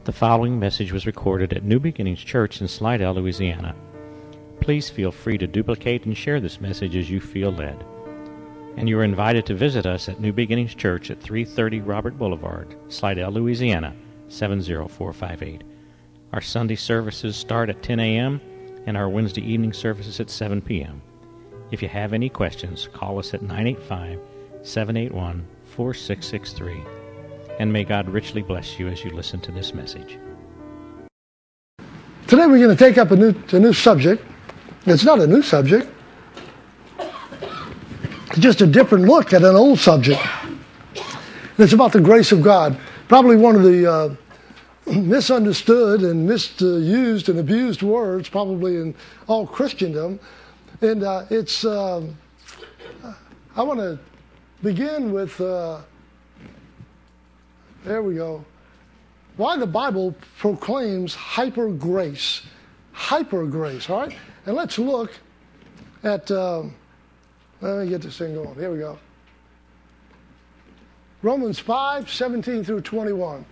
The following message was recorded at New Beginnings Church in Slidell, Louisiana. Please feel free to duplicate and share this message as you feel led. And you are invited to visit us at New Beginnings Church at 330 Robert Boulevard, Slidell, Louisiana, 70458. Our Sunday services start at 10 a.m. and our Wednesday evening services at 7 p.m. If you have any questions, call us at 985-781-4663. And may God richly bless you as you listen to this message. Today we're going to take up a new subject. It's not a new subject. It's just a different look at an old subject. And it's about the grace of God. Probably one of the misunderstood and misused and abused words probably in all Christendom. And I want to begin with... there we go. Why the Bible proclaims hyper grace. Hyper grace, all right? And let's look at, let me get this thing going. Here we go. Romans 5:17 through 21.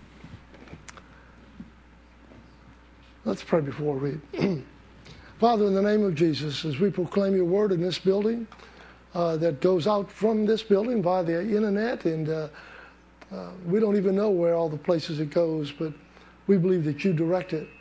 Let's pray before we read. Father, in the name of Jesus, as we proclaim your word in this building, that goes out from this building via the internet, and we don't even know where all the places it goes, but we believe that you direct it.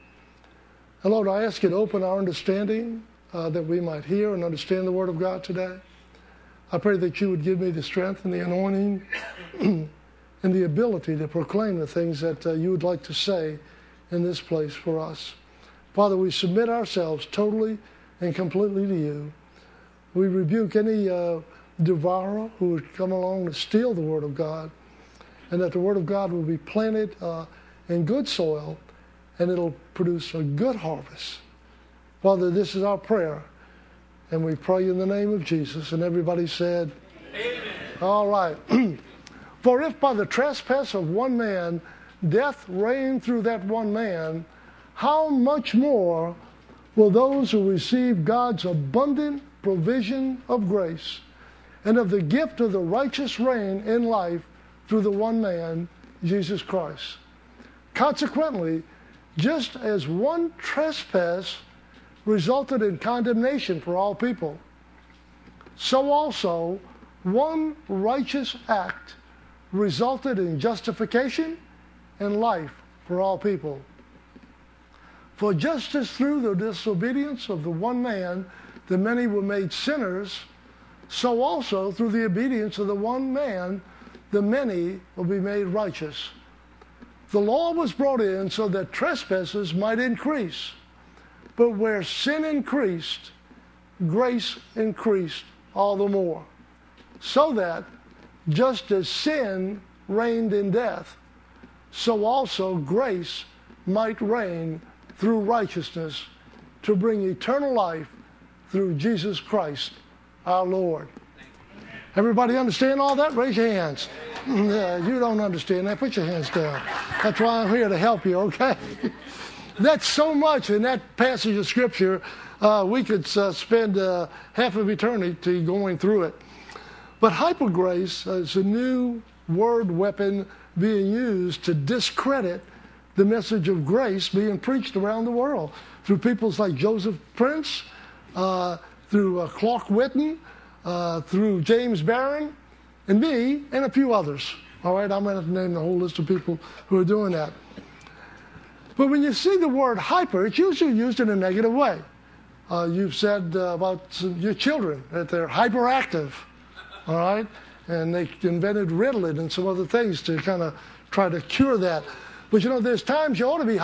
And Lord, I ask you to open our understanding that we might hear and understand the Word of God today. I pray that you would give me the strength and the anointing and the ability to proclaim the things that you would like to say in this place for us. Father, we submit ourselves totally and completely to you. We rebuke any devourer who would come along to steal the Word of God, and that the Word of God will be planted in good soil, and it'll produce a good harvest. Father, this is our prayer, and we pray in the name of Jesus. And everybody said, amen. All right. For if by the trespass of one man death reigned through that one man, how much more will those who receive God's abundant provision of grace and of the gift of the righteous reign in life through the one man, Jesus Christ. Consequently, just as one trespass resulted in condemnation for all people, so also one righteous act resulted in justification and life for all people. For just as through the disobedience of the one man the many were made sinners, so also through the obedience of the one man the many will be made righteous. The law was brought in so that trespasses might increase. But where sin increased, grace increased all the more. So that just as sin reigned in death, so also grace might reign through righteousness to bring eternal life through Jesus Christ our Lord. Everybody understand all that? Raise your hands. Yeah, you don't understand that. Put your hands down. That's why I'm here to help you, okay? That's so much in that passage of Scripture. We could spend half of eternity going through it. But hypergrace is a new word weapon being used to discredit the message of grace being preached around the world through peoples like Joseph Prince, through Clark Whitten, through James Barron, and me, and a few others. All right, I'm going to name the whole list of people who are doing that. But when you see the word hyper, it's usually used in a negative way. You've said about your children that they're hyperactive, all right? And they invented Ritalin and some other things to kind of try to cure that. But you know, there's times you ought to be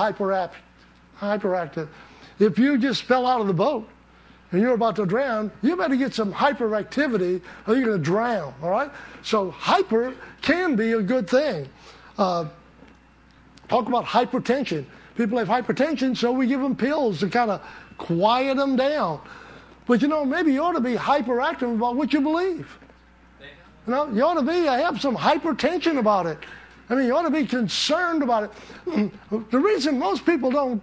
hyperactive. If you just fell out of the boat and you're about to drown, you better get some hyperactivity or you're going to drown, all right? So hyper can be a good thing. Talk about hypertension. People have hypertension, so we give them pills to kind of quiet them down. But you know, maybe you ought to be hyperactive about what you believe. You know, you ought to be, have some hypertension about it. I mean, you ought to be concerned about it. The reason most people don't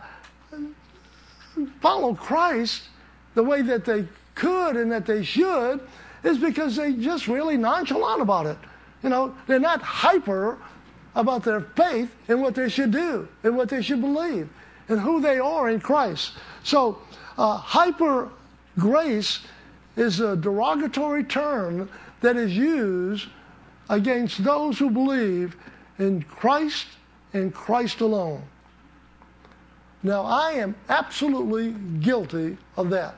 follow Christ the way that they could and that they should is because they just really nonchalant about it. You know, they're not hyper about their faith and what they should do and what they should believe and who they are in Christ. So hyper grace is a derogatory term that is used against those who believe in Christ and Christ alone. Now, I am absolutely guilty of that.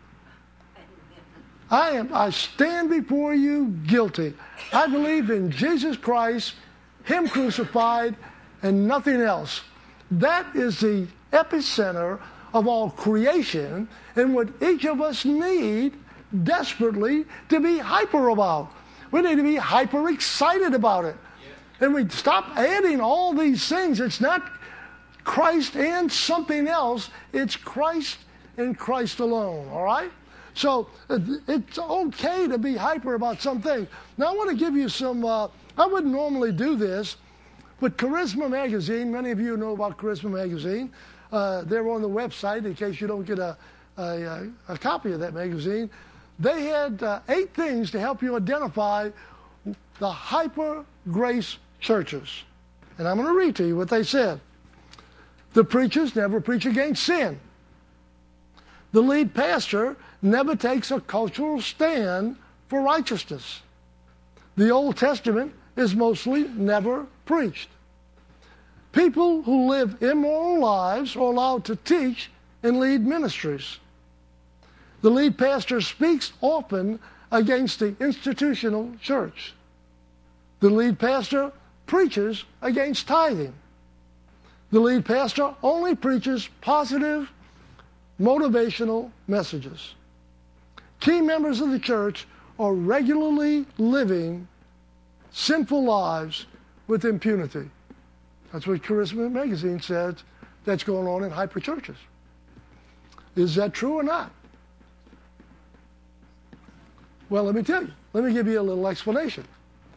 I stand before you guilty. I believe in Jesus Christ, Him crucified, and nothing else. That is the epicenter of all creation and what each of us need desperately to be hyper about. We need to be hyper excited about it. And we stop adding all these things. It's not Christ and something else. It's Christ and Christ alone, all right? So it's okay to be hyper about some things. Now, I want to give you some, I wouldn't normally do this, but Charisma Magazine, many of you know about Charisma Magazine. They're on the website in case you don't get a copy of that magazine. They had 8 things to help you identify the hyper grace churches. And I'm going to read to you what they said. The preachers never preach against sin. The lead pastor never takes a cultural stand for righteousness. The Old Testament is mostly never preached. People who live immoral lives are allowed to teach and lead ministries. The lead pastor speaks often against the institutional church. The lead pastor preaches against tithing. The lead pastor only preaches positive, motivational messages. Key members of the church are regularly living sinful lives with impunity. That's what Charisma Magazine says that's going on in hyper churches. Is that true or not? Well, let me tell you. Let me give you a little explanation.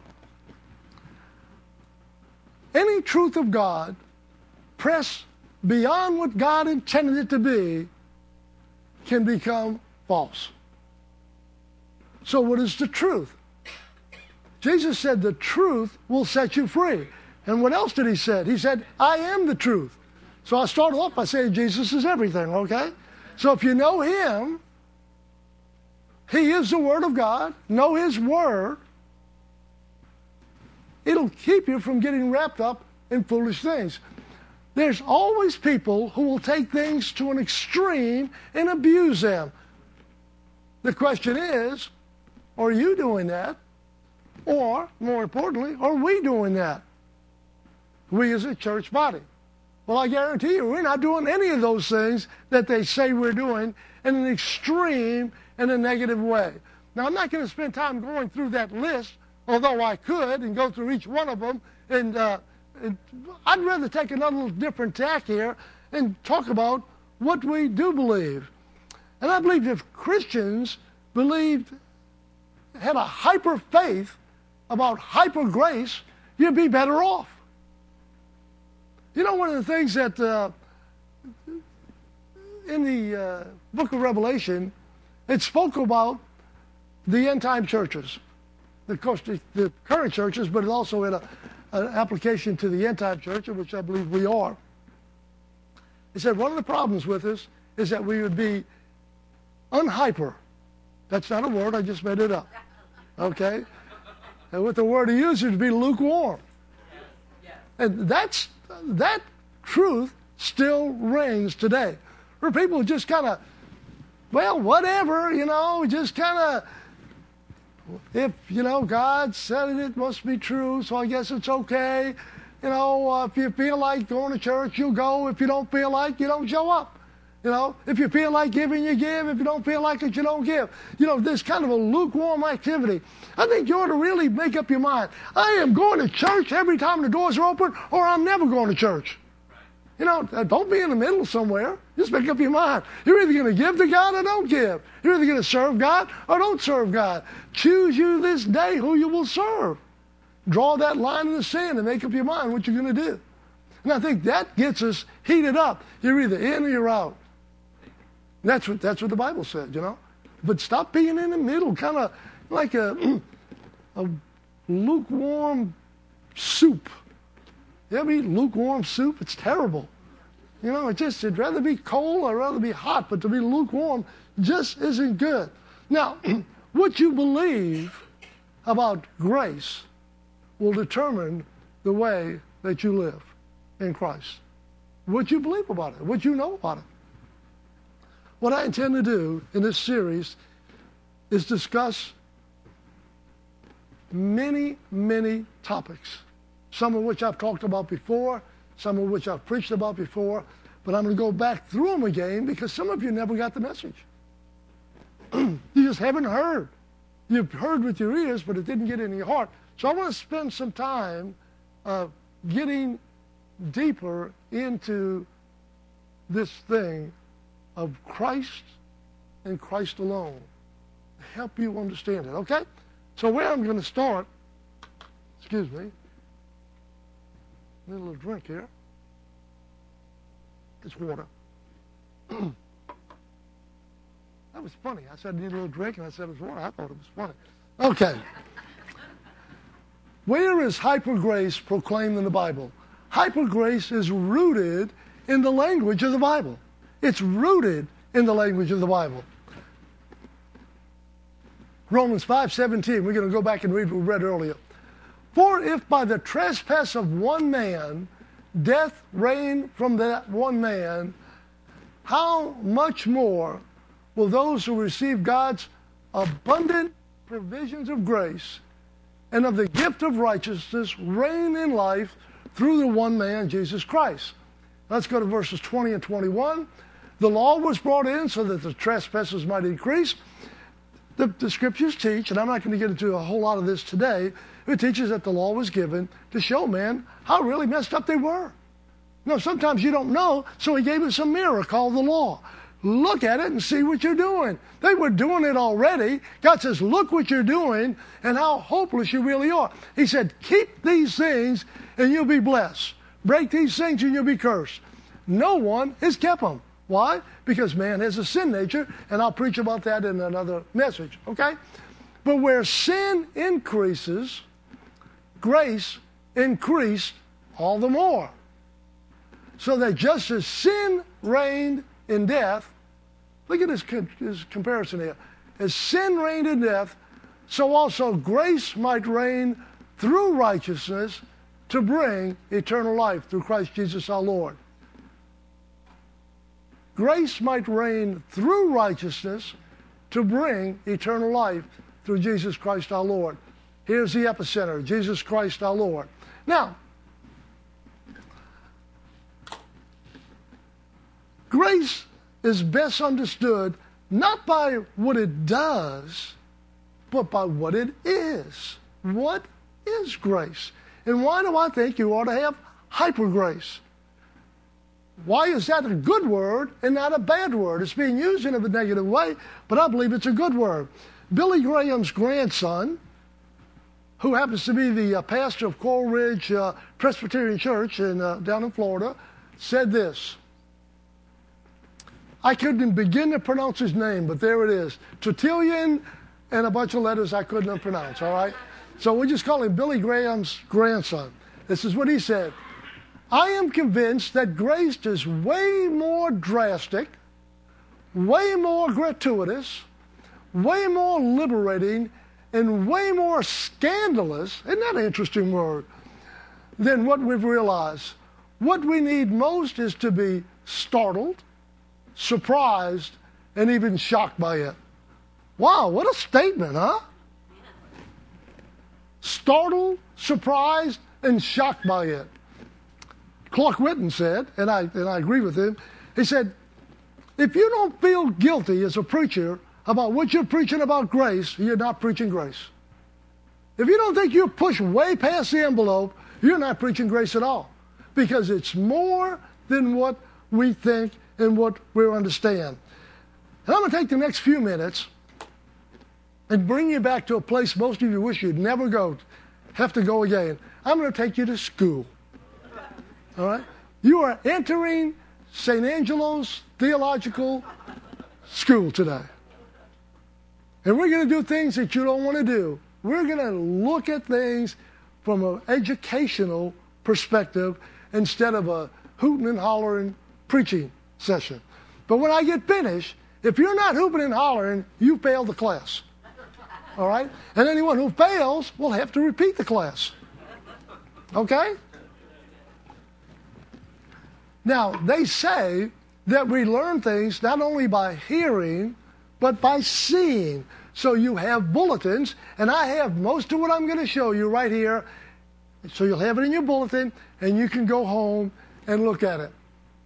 Any truth of God pressed beyond what God intended it to be can become false. So what is the truth? Jesus said the truth will set you free. And what else did He say? He said, I am the truth. So I started off by saying Jesus is everything, okay? So if you know Him, He is the Word of God, know His Word, it'll keep you from getting wrapped up in foolish things. There's always people who will take things to an extreme and abuse them. The question is, are you doing that? Or, more importantly, are we doing that? We as a church body. Well, I guarantee you, we're not doing any of those things that they say we're doing in an extreme and a negative way. Now, I'm not going to spend time going through that list, although I could, and go through each one of them. And I'd rather take another little different tack here and talk about what we do believe. And I believe if Christians had a hyper faith about hyper grace, you'd be better off. You know, one of the things that in the book of Revelation, it spoke about the end time churches. Of course, the current churches, but it also had an application to the end time church, which I believe we are. It said one of the problems with us is that we would be unhyper. That's not a word, I just made it up. Okay? And what the word he used is to be lukewarm. And that truth still rings today. Where people just kind of, well, whatever, just kind of, if, God said it, it must be true, so I guess it's okay. If you feel like going to church, you go. If you don't feel like, you don't show up. If you feel like giving, you give. If you don't feel like it, you don't give. This kind of a lukewarm activity. I think you ought to really make up your mind. I am going to church every time the doors are open, or I'm never going to church. Don't be in the middle somewhere. Just make up your mind. You're either going to give to God or don't give. You're either going to serve God or don't serve God. Choose you this day who you will serve. Draw that line in the sand and make up your mind what you're going to do. And I think that gets us heated up. You're either in or you're out. That's what the Bible said, But stop being in the middle, kind of like a lukewarm soup. You ever eat lukewarm soup? It's terrible. You know, it'd rather be cold or rather be hot, but to be lukewarm just isn't good. Now, what you believe about grace will determine the way that you live in Christ. What you believe about it, what you know about it. What I intend to do in this series is discuss many, many topics, some of which I've talked about before, some of which I've preached about before, but I'm going to go back through them again because some of you never got the message. You just haven't heard. You've heard with your ears, but it didn't get in your heart. So I want to spend some time getting deeper into this thing of Christ and Christ alone. Help you understand it, okay? So where I'm going to start, excuse me, need a little drink here. It's water. That was funny. I said I need a little drink, and I said it was water. I thought it was funny. Okay. Where is hypergrace proclaimed in the Bible? Hypergrace is rooted in the language of the Bible. It's rooted in the language of the Bible. Romans 5:17, we're going to go back and read what we read earlier. For if by the trespass of one man death reigned from that one man, how much more will those who receive God's abundant provisions of grace and of the gift of righteousness reign in life through the one man, Jesus Christ? Let's go to verses 20 and 21. The law was brought in so that the trespasses might increase. The scriptures teach, and I'm not going to get into a whole lot of this today, it teaches that the law was given to show men how really messed up they were. You know, sometimes you don't know, so he gave us a mirror called the law. Look at it and see what you're doing. They were doing it already. God says, look what you're doing and how hopeless you really are. He said, keep these things and you'll be blessed. Break these things and you'll be cursed. No one has kept them. Why? Because man has a sin nature, and I'll preach about that in another message, okay? But where sin increases, grace increased all the more. So that just as sin reigned in death, look at this comparison here. As sin reigned in death, so also grace might reign through righteousness to bring eternal life through Christ Jesus our Lord. Grace might reign through righteousness to bring eternal life through Jesus Christ our Lord. Here's the epicenter, Jesus Christ our Lord. Now, grace is best understood not by what it does, but by what it is. What is grace? And why do I think you ought to have hyper grace? Why is that a good word and not a bad word? It's being used in a negative way, but I believe it's a good word. Billy Graham's grandson, who happens to be the pastor of Coral Ridge Presbyterian Church down in Florida, said this. I couldn't begin to pronounce his name, but there it is. Tertullian and a bunch of letters I couldn't pronounce, all right? So we just call him Billy Graham's grandson. This is what he said. I am convinced that grace is way more drastic, way more gratuitous, way more liberating, and way more scandalous, isn't that an interesting word, than what we've realized. What we need most is to be startled, surprised, and even shocked by it. Wow, what a statement, huh? Startled, surprised, and shocked by it. Clark Whitten said, and I agree with him, he said, if you don't feel guilty as a preacher about what you're preaching about grace, you're not preaching grace. If you don't think you're pushed way past the envelope, you're not preaching grace at all. Because it's more than what we think and what we understand. And I'm going to take the next few minutes and bring you back to a place most of you wish you'd never have to go again. I'm going to take you to school. All right? You are entering St. Angelo's Theological School today. And we're going to do things that you don't want to do. We're going to look at things from an educational perspective instead of a hooting and hollering preaching session. But when I get finished, if you're not hooping and hollering, you failed the class. All right? And anyone who fails will have to repeat the class. Okay? Now, they say that we learn things not only by hearing, but by seeing. So you have bulletins, and I have most of what I'm going to show you right here. So you'll have it in your bulletin, and you can go home and look at it.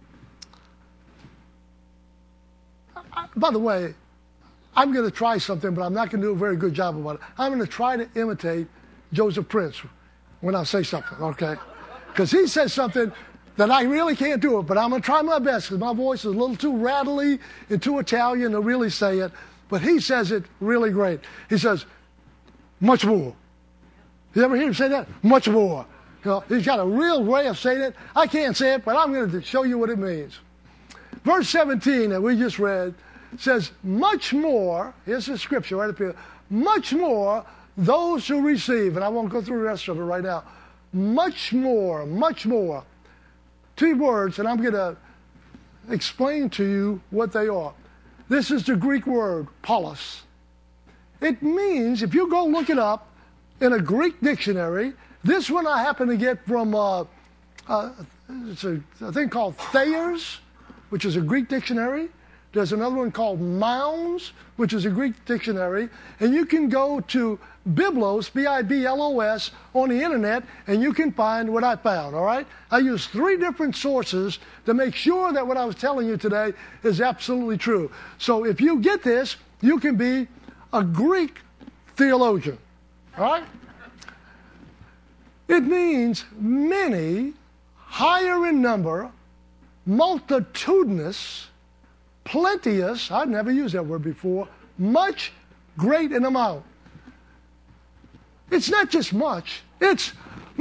By the way, I'm going to try something, but I'm not going to do a very good job about it. I'm going to try to imitate Joseph Prince when I say something, okay? Because he says something that I really can't do it, but I'm going to try my best because my voice is a little too rattly and too Italian to really say it. But he says it really great. He says, much more. You ever hear him say that? Much more. You know, he's got a real way of saying it. I can't say it, but I'm going to show you what it means. Verse 17 that we just read says, much more, here's the scripture right up here, much more those who receive, and I won't go through the rest of it right now, much more, much more. 2 words, and I'm going to explain to you what they are. This is the Greek word, paulos. It means, if you go look it up in a Greek dictionary, this one I happen to get from it's a thing called Thayer's, which is a Greek dictionary. There's another one called Mounds, which is a Greek dictionary. And you can go to Biblos, B-I-B-L-O-S, on the internet, and you can find what I found, all right? I used 3 different sources to make sure that what I was telling you today is absolutely true. So if you get this, you can be a Greek theologian, all right? It means many, higher in number, multitudinous, plenteous, I've never used that word before, much, great in amount. It's not just much, it's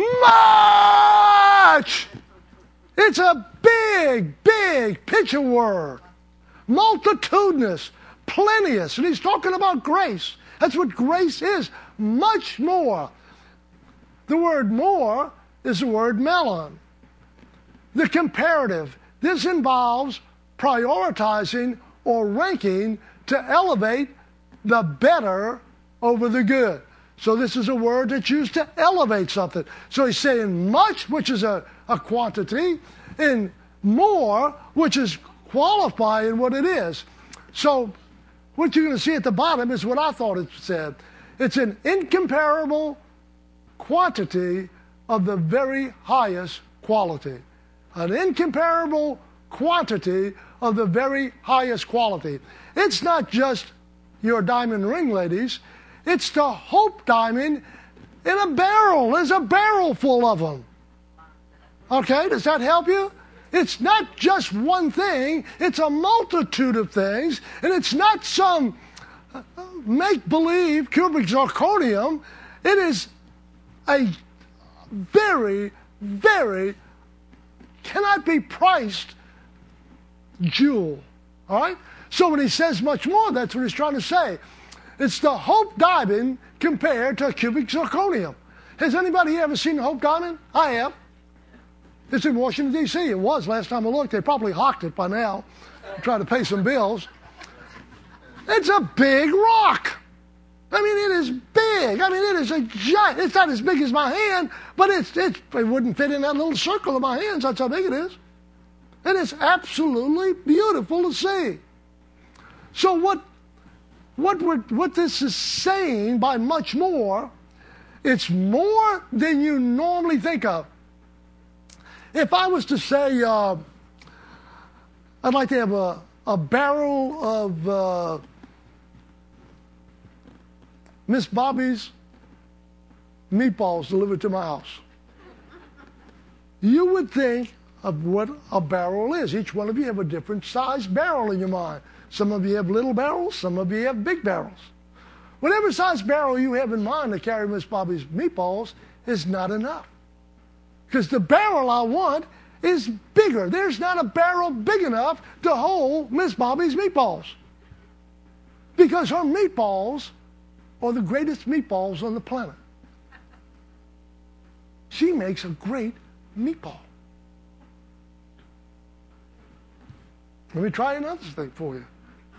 much! It's a big, big picture word. Multitudinous, plenteous, and he's talking about grace. That's what grace is, much more. The word more is the word melon. The comparative. This involves prioritizing or ranking to elevate the better over the good. So this is a word that's used to elevate something. So he's saying much, which is a quantity, and more, which is qualifying what it is. So what you're going to see at the bottom is what I thought it said. It's an incomparable quantity of the very highest quality. An incomparable quantity of the very highest quality. It's not just your diamond ring, ladies. It's the hope diamond in a barrel. There's a barrel full of them. Okay, does that help you? It's not just one thing. It's a multitude of things. And it's not some make-believe cubic zirconium. It is a very, very cannot be priced jewel. All right? So when he says much more, that's what he's trying to say. It's the Hope Diamond compared to a cubic zirconium. Has anybody ever seen the Hope Diamond? I have. It's in Washington, D.C. It was last time I looked. They probably hawked it by now. Trying to pay some bills. It's a big rock. I mean, it is big. I mean, it is a giant. It's not as big as my hand, but it wouldn't fit in that little circle of my hands. That's how big it is. And it's absolutely beautiful to see. So what this is saying by much more, it's more than you normally think of. If I was to say, I'd like to have a barrel of Miss Bobby's meatballs delivered to my house, you would think of what a barrel is. Each one of you have a different size barrel in your mind. Some of you have little barrels, some of you have big barrels. Whatever size barrel you have in mind to carry Miss Bobby's meatballs is not enough. Because the barrel I want is bigger. There's not a barrel big enough to hold Miss Bobby's meatballs. Because her meatballs are the greatest meatballs on the planet. She makes a great meatball. Let me try another thing for you.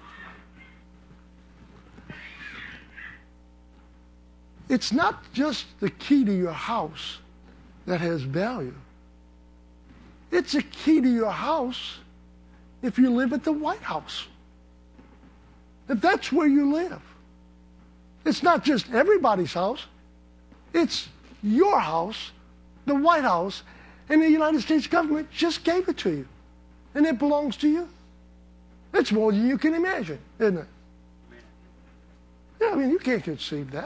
It's not just the key to your house that has value. It's a key to your house if you live at the White House. If that's where you live. It's not just everybody's house. It's your house, the White House, and the United States government just gave it to you. And it belongs to you. It's more than you can imagine, isn't it? Yeah, I mean, you can't conceive that.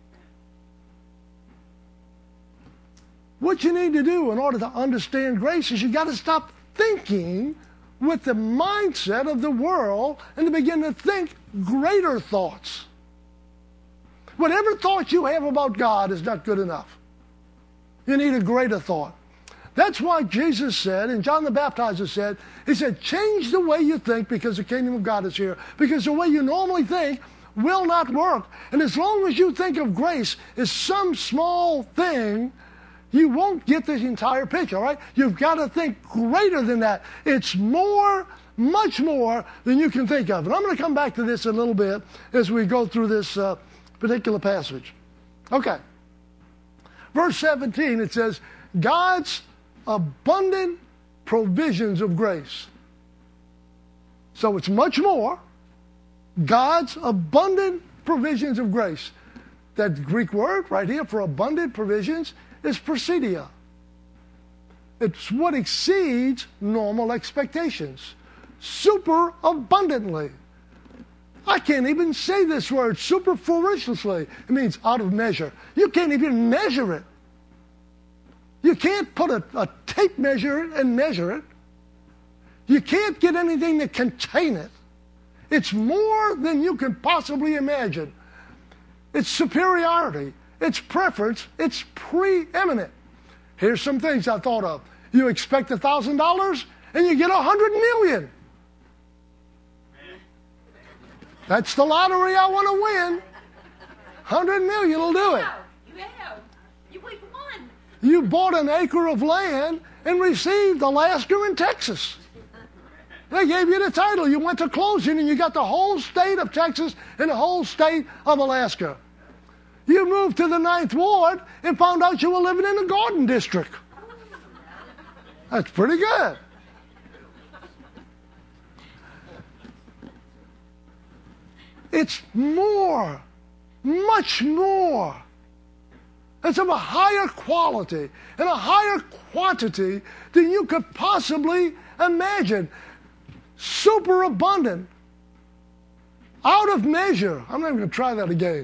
What you need to do in order to understand grace is you got to stop thinking with the mindset of the world and to begin to think greater thoughts. Whatever thought you have about God is not good enough. You need a greater thought. That's why Jesus said, and John the Baptizer said, he said, change the way you think because the kingdom of God is here. Because the way you normally think will not work. And as long as you think of grace as some small thing, you won't get the entire picture, all right? You've got to think greater than that. It's more, much more than you can think of. And I'm going to come back to this a little bit as we go through this particular passage. Okay. Verse 17, it says, God's abundant provisions of grace. So it's much more. God's abundant provisions of grace. That Greek word right here for abundant provisions is presidia. It's what exceeds normal expectations. Super abundantly. I can't even say this word, superfluously. It means out of measure. You can't even measure it. You can't put a tape measure and measure it. You can't get anything to contain it. It's more than you can possibly imagine. It's superiority. It's preference. It's preeminent. Here's some things I thought of. You expect $1,000 and you get $100 million. That's the lottery I want to win. $100 million will do it. You won. You bought an acre of land and received Alaska and Texas. They gave you the title. You went to closing and you got the whole state of Texas and the whole state of Alaska. You moved to the 9th Ward and found out you were living in the Garden District. That's pretty good. It's more, much more. It's of a higher quality and a higher quantity than you could possibly imagine. Super abundant. Out of measure. I'm not even going to try that again.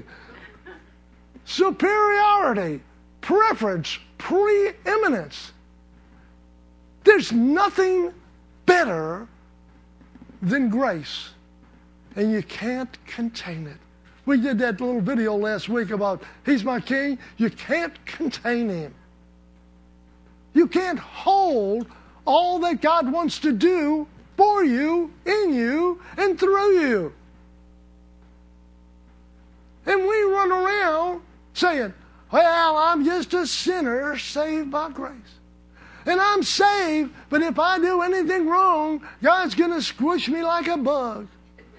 Superiority, preference, preeminence. There's nothing better than grace. And you can't contain it. We did that little video last week about He's my King. You can't contain Him. You can't hold all that God wants to do for you, in you, and through you. And we run around saying, well, I'm just a sinner saved by grace. And I'm saved, but if I do anything wrong, God's going to squish me like a bug.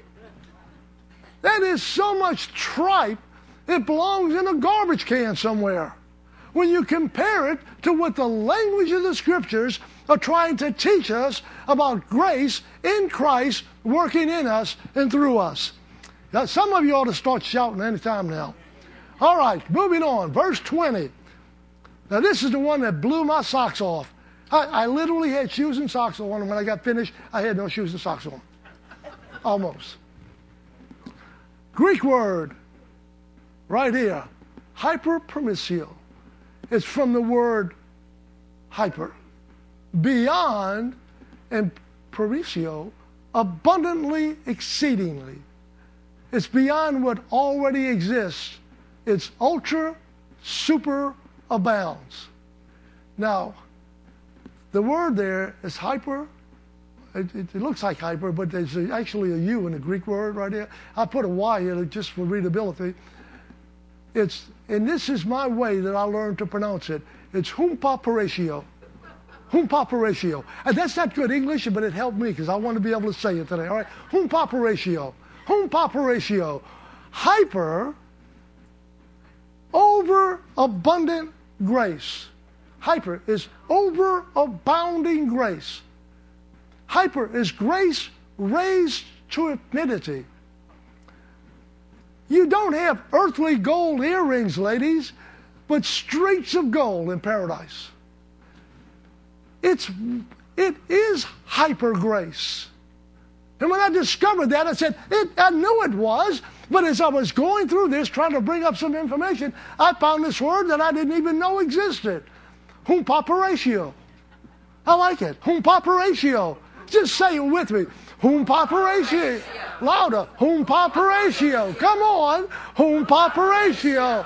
That is so much tripe, it belongs in a garbage can somewhere. When you compare it to what the language of the Scriptures are trying to teach us about grace in Christ working in us and through us. Now, some of you ought to start shouting any time now. All right, moving on. Verse 20. Now, this is the one that blew my socks off. I literally had shoes and socks on, and when I got finished, I had no shoes and socks on. Almost. Greek word right here, hyperpermissio. It's from the word hyper, beyond, and perissio, abundantly, exceedingly. It's beyond what already exists. It's ultra, super abounds. Now, the word there is hyper. It looks like hyper, but there's actually a U in the Greek word right here. I put a Y here just for readability. And this is my way that I learned to pronounce it. It's humpa paratio. Humpaparatio. And that's not good English, but it helped me because I want to be able to say it today. All right? Humpaparatio. Humpaparatio. Hyper, overabundant grace. Hyper is overabounding grace. Hyper is grace raised to infinity. You don't have earthly gold earrings, ladies, but streets of gold in paradise. It is hyper grace. And when I discovered that, I said, I knew it was, but as I was going through this, trying to bring up some information, I found this word that I didn't even know existed. Humpaparatio. I like it. Humpaparatio. Just say it with me. Humpaparatio. Louder. Humpaparatio. Come on. Humpaparatio.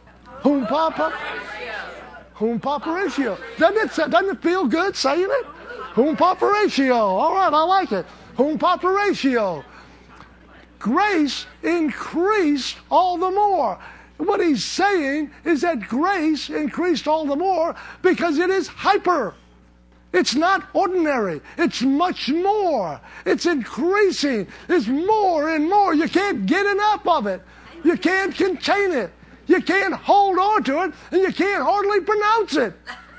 Humpaparatio. Doesn't it feel good saying it? Humpaparatio. All right, I like it. Humpaparatio. Grace increased all the more. What he's saying is that grace increased all the more because it is hyper. It's not ordinary. It's much more. It's increasing. It's more and more. You can't get enough of it. You can't contain it. You can't hold on to it, and you can't hardly pronounce it.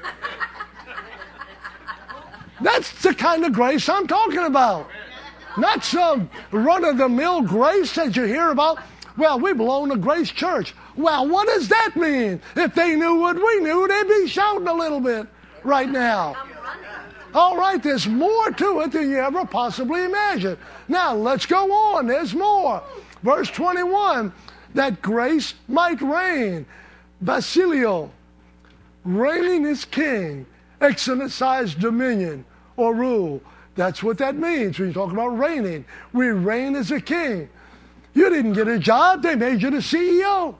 That's the kind of grace I'm talking about. Not some run-of-the-mill grace that you hear about. Well, we belong to Grace Church. Well, what does that mean? If they knew what we knew, they'd be shouting a little bit right now. All right, there's more to it than you ever possibly imagined. Now, let's go on. There's more. Verse 21, that grace might reign. Basilio, reigning as king, exercise dominion or rule. That's what that means when you talk about reigning. We reign as a king. You didn't get a job, they made you the CEO.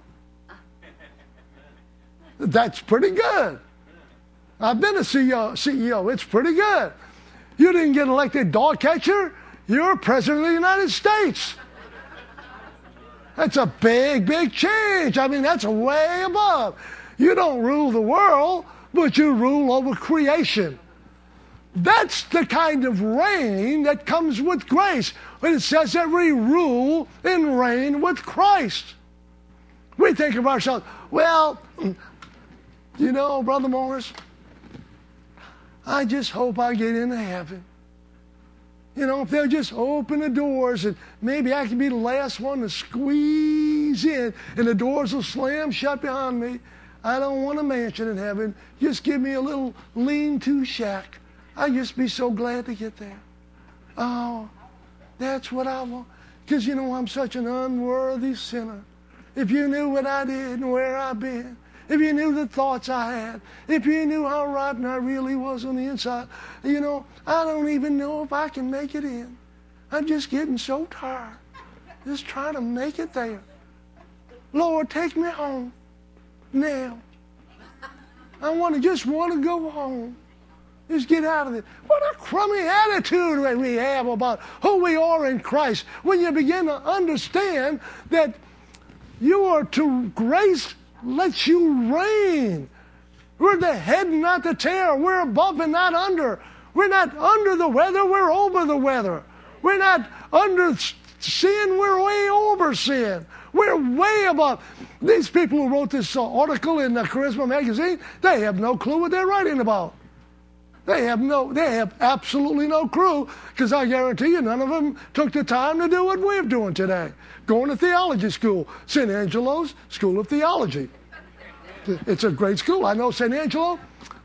That's pretty good. I've been a CEO. It's pretty good. You didn't get elected dog catcher, you're president of the United States. That's a big, big change. I mean, that's way above. You don't rule the world, but you rule over creation. That's the kind of reign that comes with grace. When it says that we rule and reign with Christ. We think of ourselves, well, you know, Brother Morris, I just hope I get into heaven. You know, if they'll just open the doors and maybe I can be the last one to squeeze in and the doors will slam shut behind me. I don't want a mansion in heaven. Just give me a little lean-to shack. I'd just be so glad to get there. Oh, that's what I want. Because, you know, I'm such an unworthy sinner. If you knew what I did and where I've been, if you knew the thoughts I had, if you knew how rotten I really was on the inside, you know, I don't even know if I can make it in. I'm just getting so tired. Just trying to make it there. Lord, take me home now. I just want to go home. Just get out of it. What a crummy attitude that we have about who we are in Christ. When you begin to understand that you are to grace lets you reign. We're the head and not the tail. We're above and not under. We're not under the weather. We're over the weather. We're not under sin. We're way over sin. We're way above. These people who wrote this article in the Charisma magazine, they have no clue what they're writing about. They have absolutely no clue, because I guarantee you none of them took the time to do what we're doing today. Going to theology school, St. Angelo's School of Theology. It's a great school. I know St. Angelo.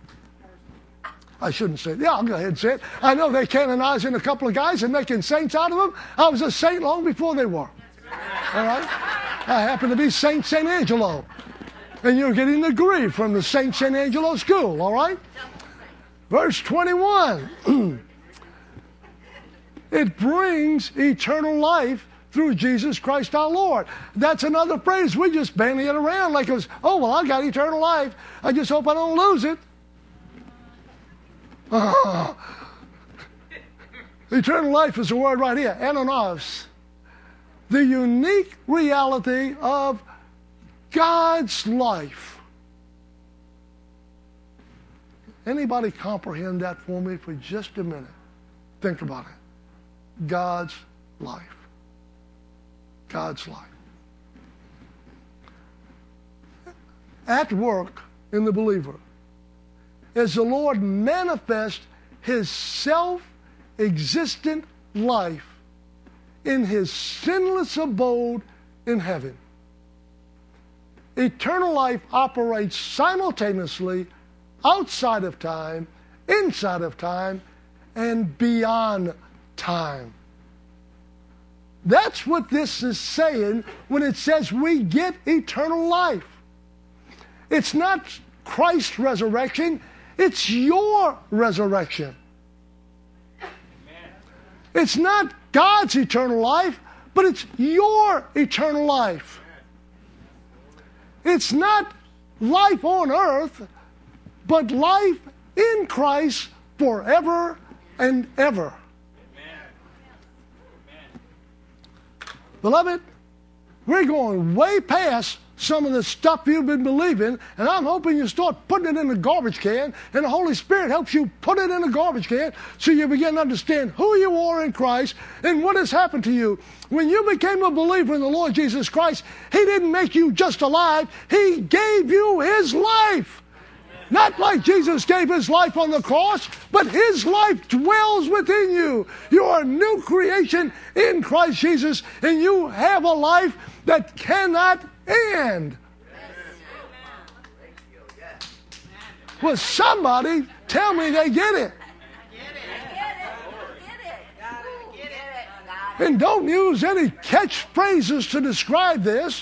I shouldn't say it. Yeah, I'll go ahead and say it. I know they're canonizing a couple of guys and making saints out of them. I was a saint long before they were. All right? I happen to be St. Angelo. And you're getting a degree from the St. Angelo School, all right? Verse 21, it brings eternal life through Jesus Christ our Lord. That's another phrase. We just bandy it around like it was, oh, well, I got eternal life. I just hope I don't lose it. Eternal life is the word right here, ananos. The unique reality of God's life. Anybody comprehend that for me for just a minute? Think about it. God's life. God's life. At work in the believer as the Lord manifests His self-existent life in His sinless abode in heaven. Eternal life operates simultaneously outside of time, inside of time, and beyond time. That's what this is saying when it says we get eternal life. It's not Christ's resurrection, it's your resurrection. It's not God's eternal life, but it's your eternal life. It's not life on earth, but life in Christ forever and ever. Beloved, we're going way past some of the stuff you've been believing, and I'm hoping you start putting it in the garbage can, and the Holy Spirit helps you put it in the garbage can so you begin to understand who you are in Christ and what has happened to you. When you became a believer in the Lord Jesus Christ, He didn't make you just alive, He gave you His life. Not like Jesus gave His life on the cross, but His life dwells within you. You are a new creation in Christ Jesus, and you have a life that cannot end. Will somebody tell me they get it? And don't use any catchphrases to describe this.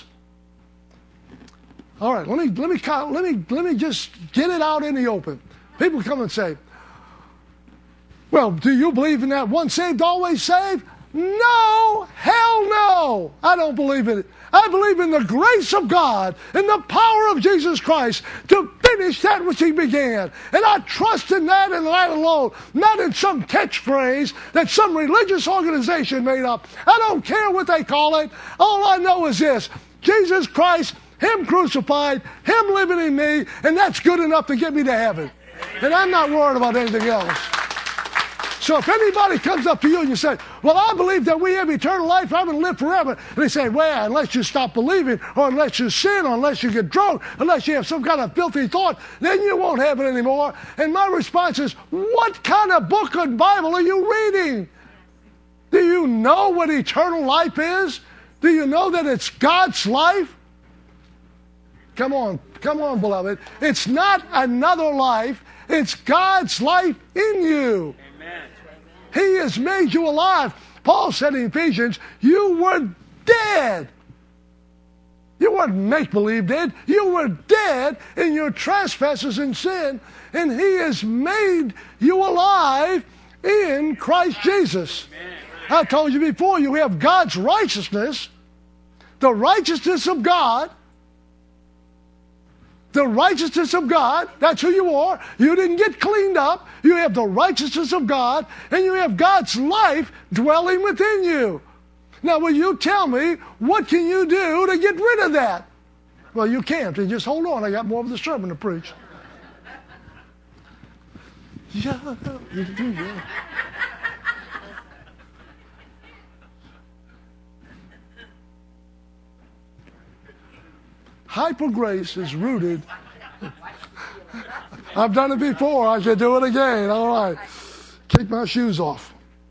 All right, let me just get it out in the open. People come and say, well, do you believe in that once saved, always saved? No, hell no. I don't believe in it. I believe in the grace of God and the power of Jesus Christ to finish that which He began. And I trust in that and that alone, not in some catchphrase that some religious organization made up. I don't care what they call it. All I know is this: Jesus Christ, Him crucified, Him living in me, and that's good enough to get me to heaven. And I'm not worried about anything else. So if anybody comes up to you and you say, well, I believe that we have eternal life, I'm going to live forever. And they say, well, unless you stop believing, or unless you sin, or unless you get drunk, unless you have some kind of filthy thought, then you won't have it anymore. And my response is, what kind of book and Bible are you reading? Do you know what eternal life is? Do you know that it's God's life? Come on, beloved. It's not another life. It's God's life in you. Amen. He has made you alive. Paul said in Ephesians, you were dead. You weren't make-believe dead. You were dead in your trespasses and sin, and He has made you alive in Christ Jesus. Amen. I told you before, you have God's righteousness, the righteousness of God. The righteousness of God, that's who you are. You didn't get cleaned up. You have the righteousness of God, and you have God's life dwelling within you. Now, will you tell me, what can you do to get rid of that? Well, you can't. And just hold on. I got more of the sermon to preach. Yeah. Hyper grace is rooted. I've done it before. I should do it again. All right. Kick my shoes off.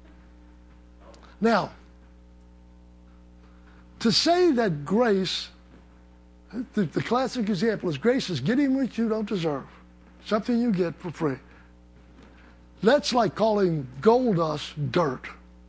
Now, to say that grace, the classic example is grace is getting what you don't deserve. Something you get for free. That's like calling gold dust dirt.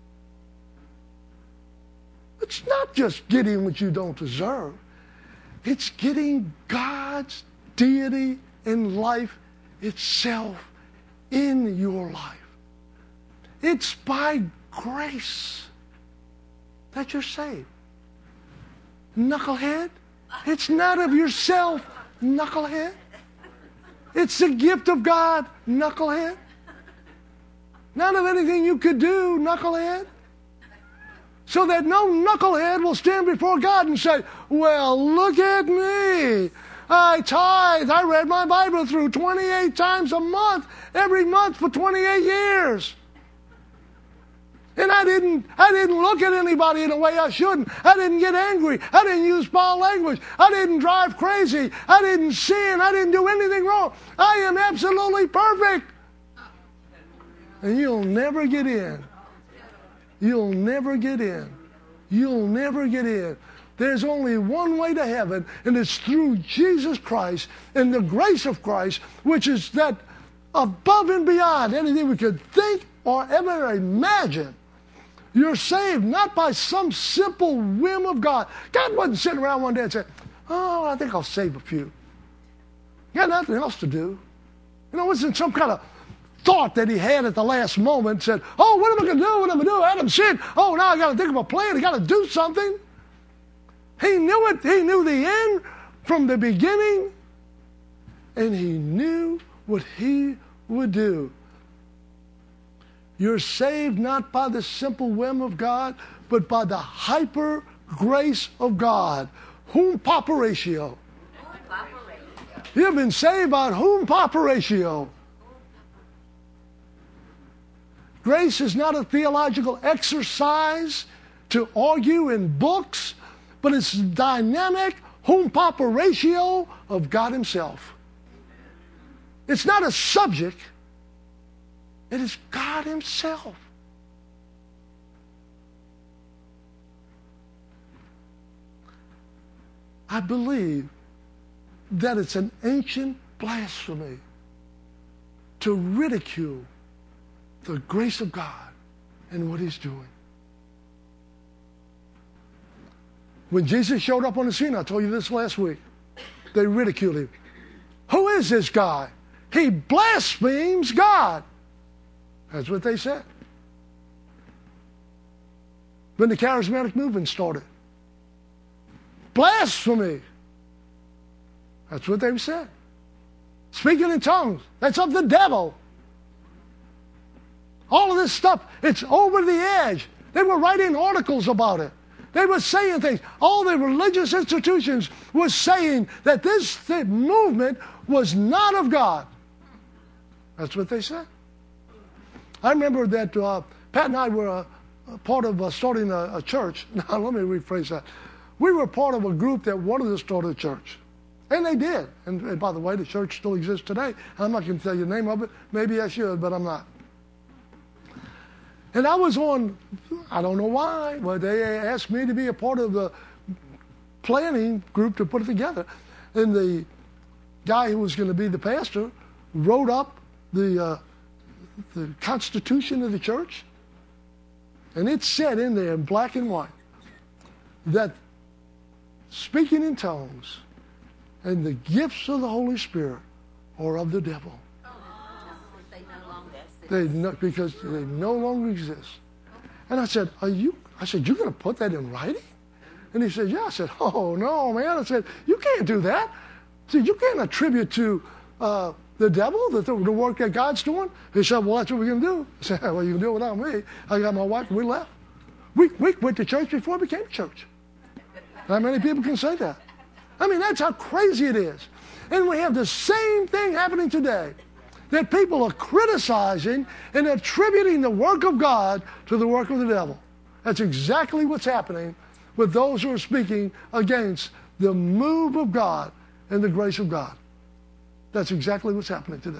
It's not just getting what you don't deserve. It's getting God's deity and life itself in your life. It's by grace that you're saved. Knucklehead, it's not of yourself, knucklehead. It's the gift of God, knucklehead. Not of anything you could do, knucklehead. So that no knucklehead will stand before God and say, well, look at me. I tithe. I read my Bible through 28 times a month, every month for 28 years. And I didn't look at anybody in a way I shouldn't. I didn't get angry. I didn't use foul language. I didn't drive crazy. I didn't sin. I didn't do anything wrong. I am absolutely perfect. And you'll never get in. You'll never get in. You'll never get in. There's only one way to heaven, and it's through Jesus Christ and the grace of Christ, which is that above and beyond anything we could think or ever imagine. You're saved not by some simple whim of God. God wasn't sitting around one day and saying, oh, I think I'll save a few. He got nothing else to do. You know, it wasn't some kind of thought that he had at the last moment, said, oh, what am I going to do? What am I going to do? Adam sinned. Oh, now I got to think of a plan. I got to do something. He knew it. He knew the end from the beginning, and he knew what he would do. You're saved not by the simple whim of God, but by the hyper grace of God. Whom paparatio. You've been saved by whom paparatio. Grace is not a theological exercise to argue in books, but it's dynamic whom paparatio of God himself. It's not a subject. It is God himself. I believe that it's an ancient blasphemy to ridicule the grace of God and what he's doing. When Jesus showed up on the scene, I told you this last week, they ridiculed him. Who is this guy? He blasphemes God. That's what they said. When the charismatic movement started. Blasphemy. That's what they said. Speaking in tongues. That's of the devil. All of this stuff, it's over the edge. They were writing articles about it. They were saying things. All the religious institutions were saying that this movement was not of God. That's what they said. I remember that Pat and I were part of starting a church. Now, let me rephrase that. We were part of a group that wanted to start a church. And they did. And by the way, the church still exists today. I'm not going to tell you the name of it. Maybe I should, but I'm not. And I was on, I don't know why, but they asked me to be a part of the planning group to put it together. And the guy who was going to be the pastor wrote up the constitution of the church. And it said in there in black and white that speaking in tongues and the gifts of the Holy Spirit are of the devil. Because they no longer exist. And I said, you're going to put that in writing? And he said, yeah. I said, oh, no, man. I said, you can't do that. I said, you can't attribute to the devil the work that God's doing. He said, well, that's what we're going to do. I said, well, you can do it without me. I got my wife and we left. We went to church before it became a church. Not many people can say that. I mean, that's how crazy it is. And we have the same thing happening today. That people are criticizing and attributing the work of God to the work of the devil. That's exactly what's happening with those who are speaking against the move of God and the grace of God. That's exactly what's happening today.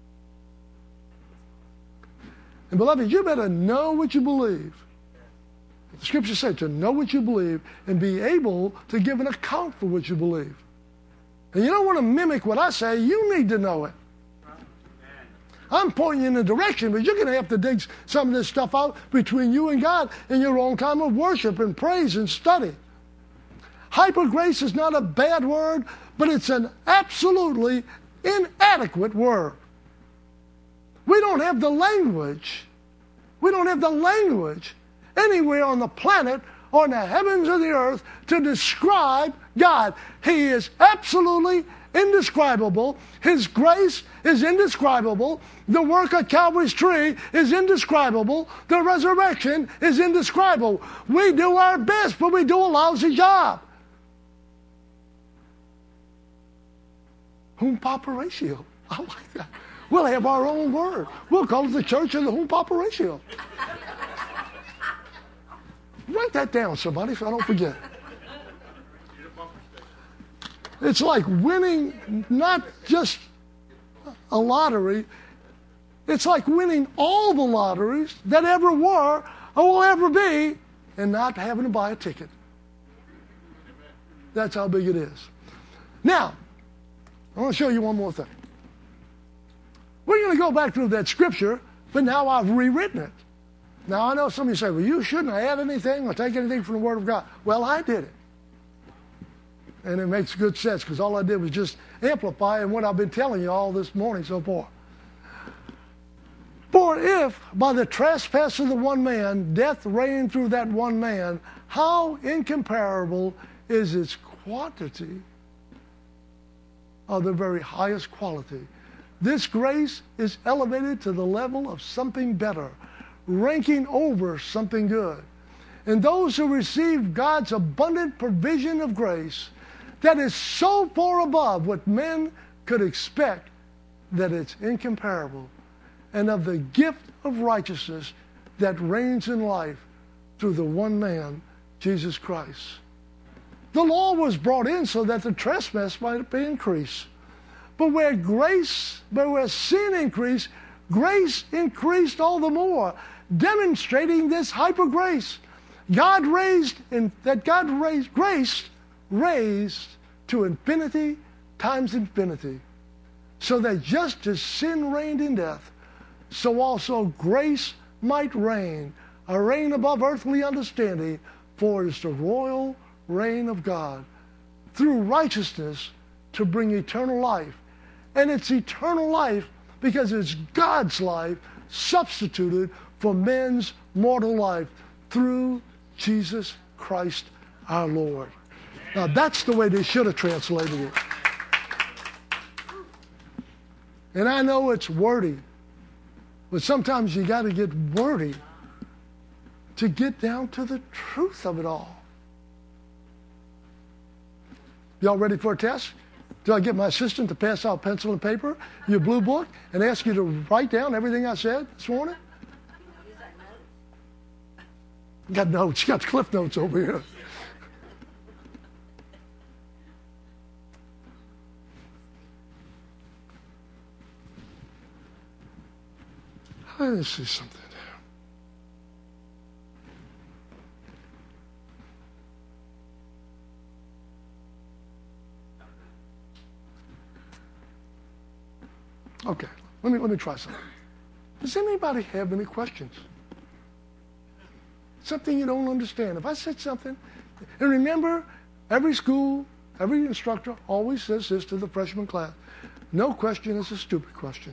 And beloved, you better know what you believe. The scriptures say to know what you believe and be able to give an account for what you believe. And you don't want to mimic what I say, you need to know it. I'm pointing you in a direction, but you're going to have to dig some of this stuff out between you and God in your own time of worship and praise and study. Hyper grace is not a bad word, but it's an absolutely inadequate word. We don't have the language. We don't have the language anywhere on the planet or in the heavens or the earth to describe God. He is absolutely indescribable. His grace is indescribable. The work at Calvary's tree is indescribable. The resurrection is indescribable. We do our best, but we do a lousy job. Papa ratio. I like that. We'll have our own word. We'll call it the Church of the Papa ratio. Write that down, somebody, so I don't forget. It's like winning not just a lottery. It's like winning all the lotteries that ever were or will ever be and not having to buy a ticket. That's how big it is. Now, I want to show you one more thing. We're going to go back to that scripture, but now I've rewritten it. Now, I know some of you say, well, you shouldn't add anything or take anything from the Word of God. Well, I did it. And it makes good sense because all I did was just amplify what I've been telling you all this morning so far. For if by the trespass of the one man death reigned through that one man, how incomparable is its quantity of the very highest quality. This grace is elevated to the level of something better, ranking over something good. And those who receive God's abundant provision of grace that is so far above what men could expect that it's incomparable, and of the gift of righteousness that reigns in life through the one man, Jesus Christ. The law was brought in so that the trespass might be increased. But where sin increased, grace increased all the more, demonstrating this hyper grace. God raised grace raised to infinity times infinity, so that just as sin reigned in death, so also grace might reign, a reign above earthly understanding, for it is the royal reign of God, through righteousness to bring eternal life. And it's eternal life because it's God's life substituted for men's mortal life through Jesus Christ our Lord. Now that's the way they should have translated it. And I know it's wordy, but sometimes you got to get wordy to get down to the truth of it all. Y'all ready for a test? Do I get my assistant to pass out pencil and paper, your blue book, and ask you to write down everything I said this morning? Got notes. Got cliff notes over here. Let me see something. Okay, let me try something. Does anybody have any questions? Something you don't understand. If I said something, and remember, every school, every instructor always says this to the freshman class: no question is a stupid question.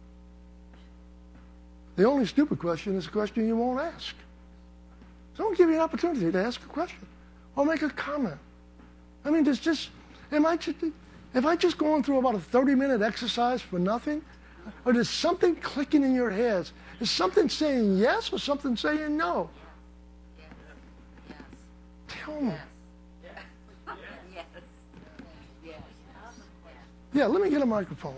The only stupid question is a question you won't ask. So don't give you an opportunity to ask a question or make a comment. I mean, am I just going through about a 30-minute exercise for nothing? Or is something clicking in your heads? Is something saying yes or something saying no? Yes. Tell me. Yes. Yes. Yeah, let me get a microphone.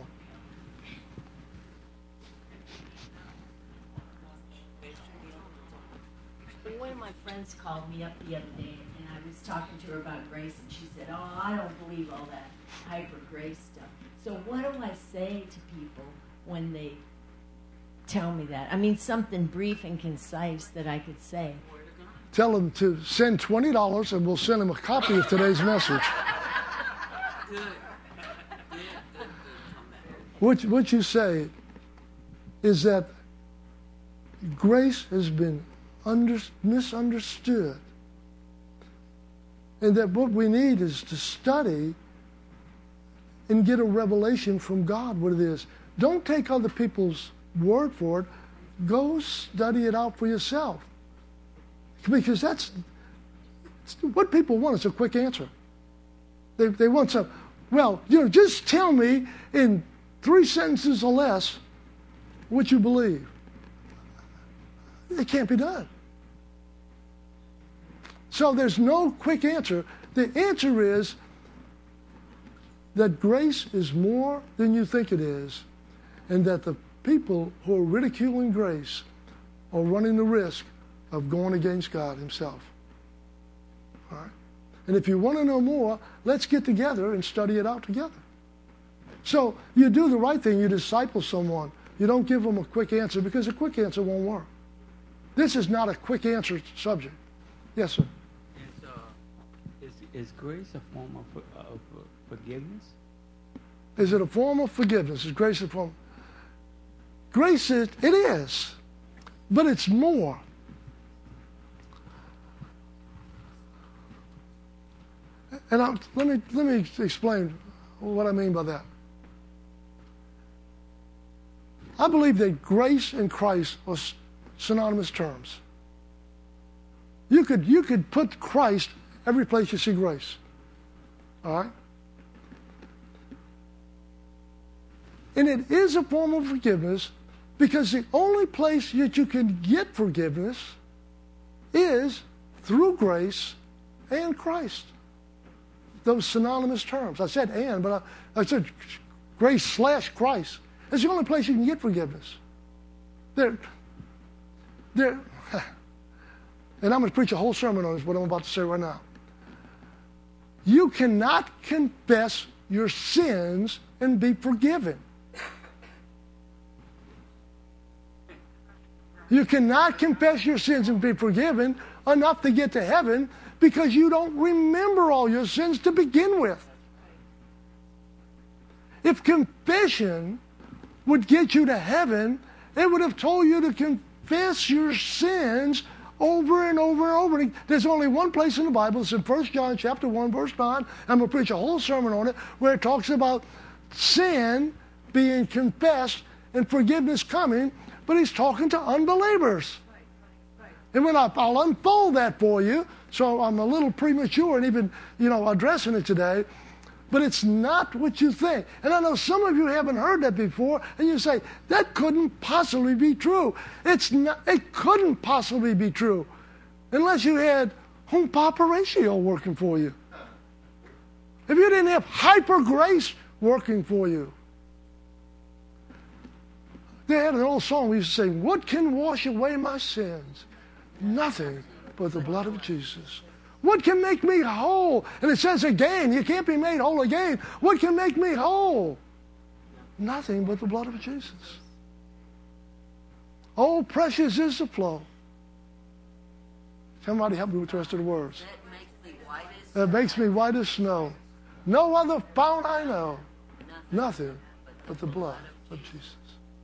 One of my friends called me up the other day, and I was talking to her about grace, and she said, "Oh, I don't believe all that hyper grace stuff." So what do I say to people when they tell me that? I mean, something brief and concise that I could say. Tell them to send $20 and we'll send them a copy of today's message. What you say is that grace has been misunderstood, and that what we need is to study and get a revelation from God what it is. Don't take other people's word for it. Go study it out for yourself. Because that's what people want is a quick answer. They want some, just tell me in 3 sentences or less what you believe. It can't be done. So there's no quick answer. The answer is that grace is more than you think it is, and that the people who are ridiculing grace are running the risk of going against God himself. All right? And if you want to know more, let's get together and study it out together. So you do the right thing. You disciple someone. You don't give them a quick answer, because a quick answer won't work. This is not a quick answer subject. Yes, sir. Is grace a form of forgiveness? Is it a form of forgiveness? Is grace a form? Grace is, it is, but it's more. And let me explain what I mean by that. I believe that grace and Christ are synonymous terms. You could put Christ every place you see grace. All right? And it is a form of forgiveness, because the only place that you can get forgiveness is through grace and Christ. Those synonymous terms. I said and, but I said grace / Christ. It's the only place you can get forgiveness. And I'm going to preach a whole sermon on this, what I'm about to say right now. You cannot confess your sins and be forgiven. You cannot confess your sins and be forgiven enough to get to heaven, because you don't remember all your sins to begin with. If confession would get you to heaven, it would have told you to confess your sins over and over and over again. There's only one place in the Bible, it's in 1 John chapter 1, verse 9. I'm going to preach a whole sermon on it, where it talks about sin being confessed and forgiveness coming, but he's talking to unbelievers. And when I'll unfold that for you, so I'm a little premature in even, addressing it today, but it's not what you think. And I know some of you haven't heard that before, and you say, that couldn't possibly be true. It couldn't possibly be true unless you had home Papa Ratio working for you. If you didn't have hyper grace working for you. They had an old song we used to sing, what can wash away my sins? Nothing but the blood of Jesus. What can make me whole? And it says again, you can't be made whole again. What can make me whole? Nothing but the blood of Jesus. Oh, precious is the flow. Somebody help me with the rest of the words. That makes me white as snow. No other fount I know. Nothing but the blood of Jesus.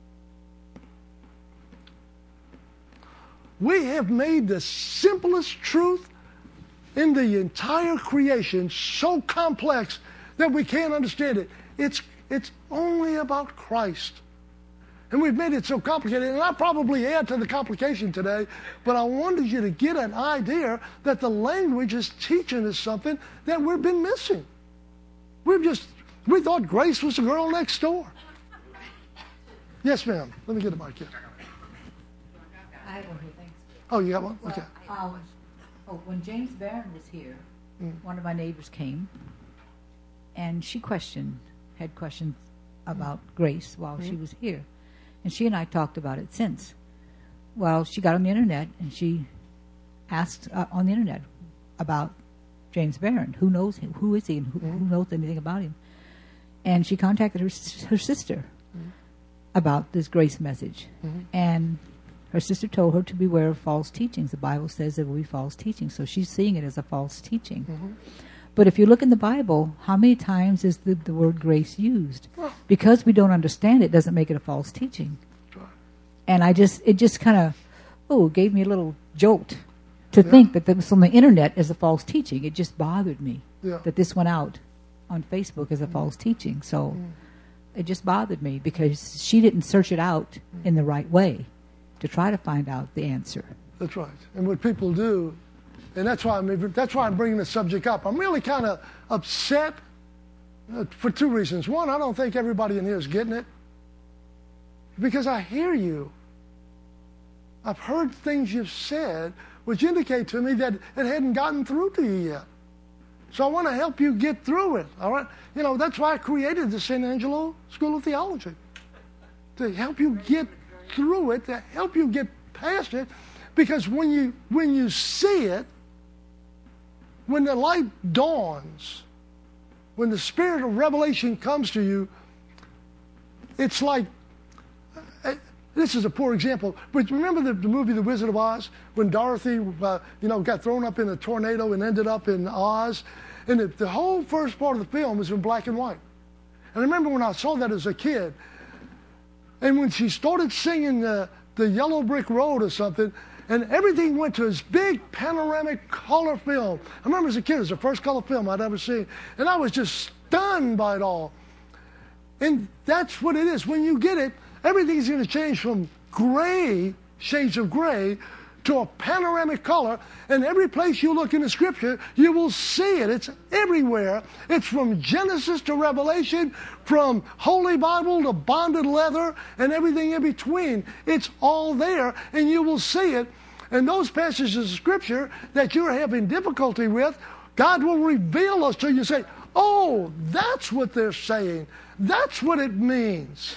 We have made the simplest truth in the entire creation so complex that we can't understand it. It's only about Christ. And we've made it so complicated. And I'll probably add to the complication today, but I wanted you to get an idea that the language is teaching us something that we've been missing. We thought grace was the girl next door. Yes, ma'am. Let me get the mic here. I have one here, thanks. Oh, you got one? Okay. When James Barron was here, one of my neighbors came, and she had questions about grace while she was here. And she and I talked about it since. Well, she got on the internet, and she asked on the internet about James Barron. Who knows him? Who is he? And who knows anything about him? And she contacted her sister about this grace message. And her sister told her to beware of false teachings. The Bible says there will be false teachings, so she's seeing it as a false teaching. But if you look in the Bible, how many times is the word grace used? Because we don't understand it doesn't make it a false teaching. And it just kind of, gave me a little jolt to think that this on the internet is a false teaching. It just bothered me that this went out on Facebook as a false teaching. So it just bothered me because she didn't search it out in the right way to try to find out the answer. That's right. And what people do, and that's why I'm bringing the subject up. I'm really kind of upset for two reasons. One, I don't think everybody in here is getting it, because I hear you. I've heard things you've said which indicate to me that it hadn't gotten through to you yet. So I want to help you get through it, all right? You know, that's why I created the St. Angelo School of Theology, to help you get through it, to help you get past it, because when you see it, when the light dawns, when the spirit of revelation comes to you, it's like, this is a poor example, but remember the movie The Wizard of Oz, when Dorothy, got thrown up in a tornado and ended up in Oz, and the whole first part of the film was in black and white. And I remember when I saw that as a kid, and when she started singing the Yellow Brick Road or something, and everything went to this big panoramic color film. I remember as a kid, it was the first color film I'd ever seen, and I was just stunned by it all. And that's what it is. When you get it, everything's going to change from gray, shades of gray, to a panoramic color. And every place you look in the Scripture, you will see it. It's everywhere. It's from Genesis to Revelation, from Holy Bible to bonded leather, and everything in between. It's all there, and you will see it. And those passages of Scripture that you're having difficulty with, God will reveal us to you and say, oh, that's what they're saying. That's what it means.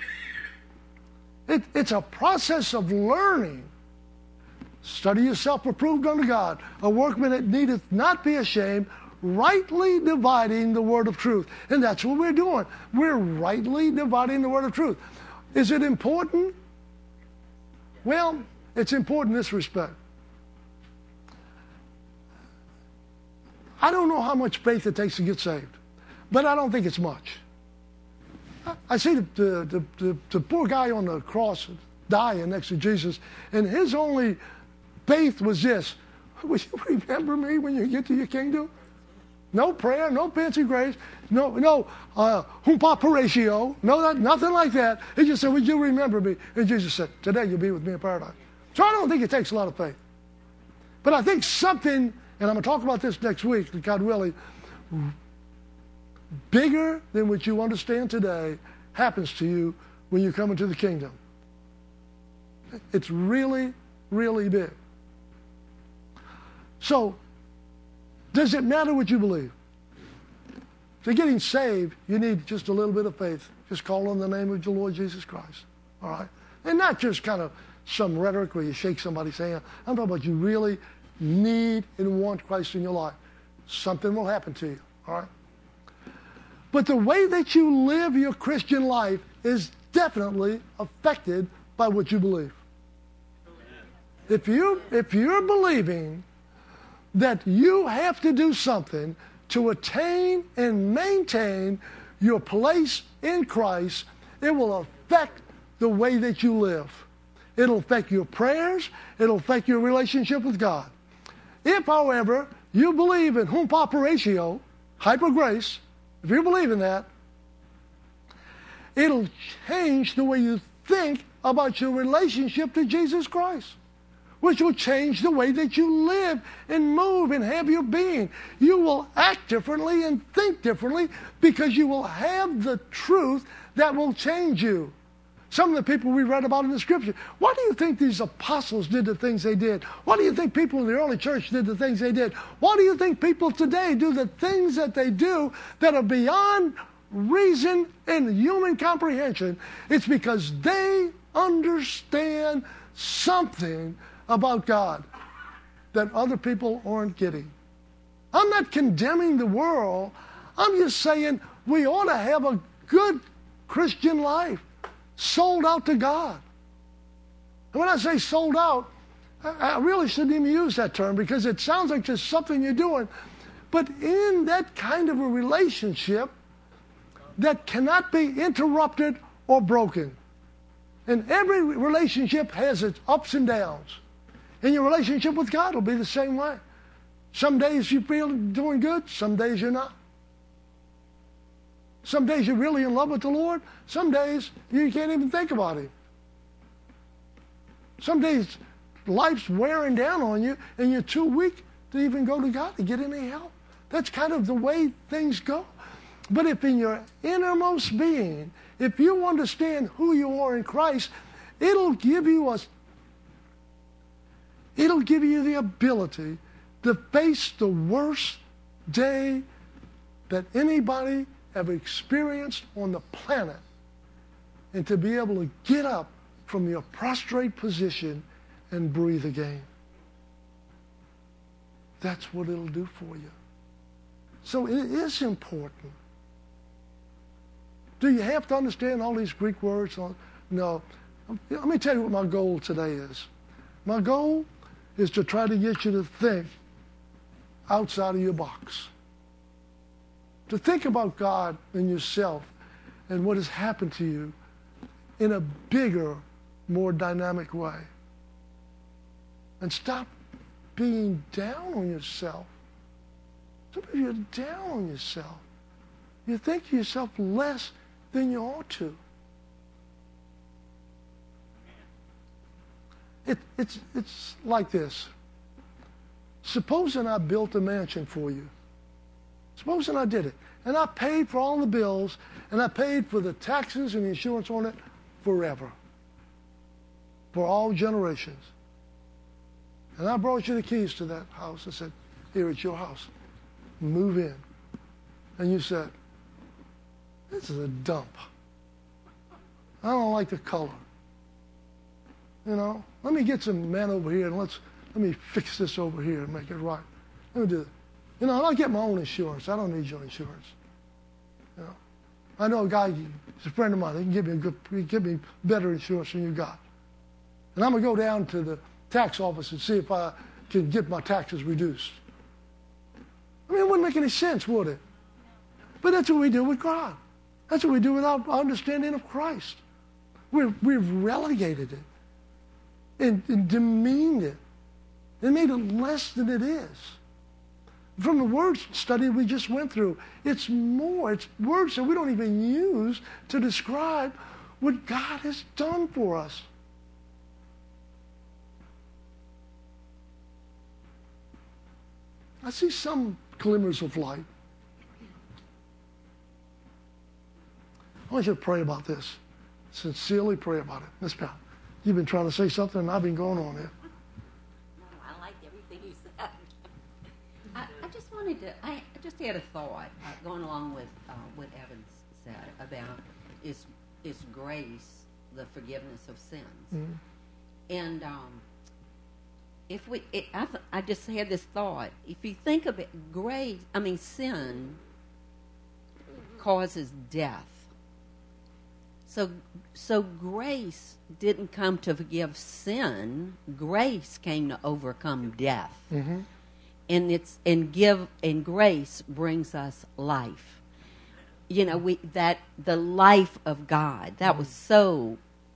It's a process of learning. Study yourself approved unto God, a workman that needeth not be ashamed, rightly dividing the word of truth. And that's what we're doing. We're rightly dividing the word of truth. Is it important? Well, it's important in this respect. I don't know how much faith it takes to get saved, but I don't think it's much. I see the poor guy on the cross dying next to Jesus, and his only faith was this: will you remember me when you get to your kingdom? No prayer, no fancy grace, no humpa paratio, nothing like that. He just said, would you remember me? And Jesus said, today you'll be with me in paradise. So I don't think it takes a lot of faith. But I think something, and I'm going to talk about this next week, God willing, bigger than what you understand today happens to you when you come into the kingdom. It's really, really big. So, does it matter what you believe? So getting saved, you need just a little bit of faith. Just call on the name of the Lord Jesus Christ. All right? And not just kind of some rhetoric where you shake somebody's hand. I'm talking about you really need and want Christ in your life. Something will happen to you. All right? But the way that you live your Christian life is definitely affected by what you believe. If you're believing that you have to do something to attain and maintain your place in Christ, it will affect the way that you live. It'll affect your prayers. It'll affect your relationship with God. If, however, you believe in humpa paratio, hyper grace, if you believe in that, it'll change the way you think about your relationship to Jesus Christ, which will change the way that you live and move and have your being. You will act differently and think differently because you will have the truth that will change you. Some of the people we read about in the Scripture, why do you think these apostles did the things they did? Why do you think people in the early church did the things they did? Why do you think people today do the things that they do that are beyond reason and human comprehension? It's because they understand something about God that other people aren't getting. I'm not condemning the world. I'm just saying we ought to have a good Christian life, sold out to God. And when I say sold out, I really shouldn't even use that term because it sounds like just something you're doing. But in that kind of a relationship that cannot be interrupted or broken. And every relationship has its ups and downs. And your relationship with God will be the same way. Some days you feel doing good, some days you're not. Some days you're really in love with the Lord, some days you can't even think about Him. Some days life's wearing down on you and you're too weak to even go to God to get any help. That's kind of the way things go. But if in your innermost being, if you understand who you are in Christ, it'll give you the ability to face the worst day that anybody ever experienced on the planet. And to be able to get up from your prostrate position and breathe again. That's what it'll do for you. So it is important. Do you have to understand all these Greek words? No. Let me tell you what my goal today is. My goal is to try to get you to think outside of your box. To think about God and yourself and what has happened to you in a bigger, more dynamic way. And stop being down on yourself. Sometimes you're down on yourself. You think of yourself less than you ought to. It's like this. Supposing I built a mansion for you. Supposing I did it. And I paid for all the bills, and I paid for the taxes and the insurance on it forever. For all generations. And I brought you the keys to that house and said, here, it's your house. Move in. And you said, this is a dump. I don't like the color. You know, let me get some men over here and let me fix this over here and make it right. Let me do it. You know, I'll get my own insurance. I don't need your insurance. You know, I know a guy, he's a friend of mine. He can give me better insurance than you got. And I'm going to go down to the tax office and see if I can get my taxes reduced. I mean, it wouldn't make any sense, would it? But that's what we do with God. That's what we do with our understanding of Christ. We've relegated it and demeaned it and made it less than it is. From the word study we just went through, it's more. It's words that we don't even use to describe what God has done for us. I see some glimmers of light. I want you to pray about this. Sincerely pray about it. Miss Pat, you've been trying to say something, and I've been going on it. No, I liked everything you said. I just wanted to, I just had a thought going along with what Evans said about is grace the forgiveness of sins. Mm-hmm. And I just had this thought. If you think of it, sin causes death. So grace didn't come to forgive sin. Grace came to overcome death. Mm-hmm. And grace brings us life. You know, the life of God, that was so